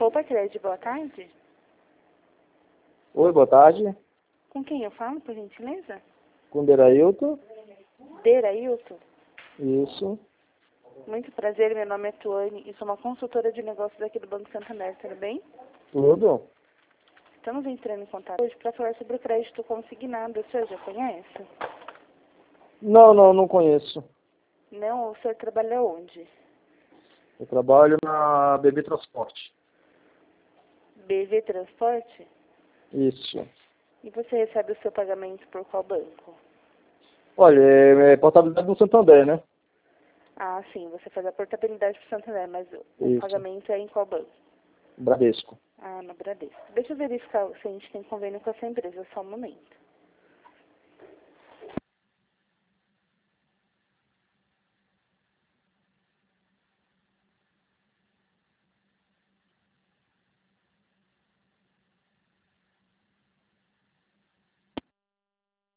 Poupa Crédito, boa tarde. Oi, boa tarde. Com quem eu falo, por gentileza? Com Derailton. Derailton. Isso. Muito prazer, meu nome é Tuane e sou uma consultora de negócios aqui do Banco Santander, tudo bem? Tudo. Estamos entrando em contato hoje para falar sobre o crédito consignado. O senhor já conhece? Não conheço. Não, o senhor trabalha onde? Eu trabalho na BB Transporte. BV Transporte? Isso. E você recebe o seu pagamento por qual banco? Olha, é portabilidade do Santander, né? Ah, sim, você faz a portabilidade para o Santander, mas o Isso. pagamento é em qual banco? Bradesco. Ah, no Bradesco. Deixa eu verificar se a gente tem convênio com essa empresa, só um momento.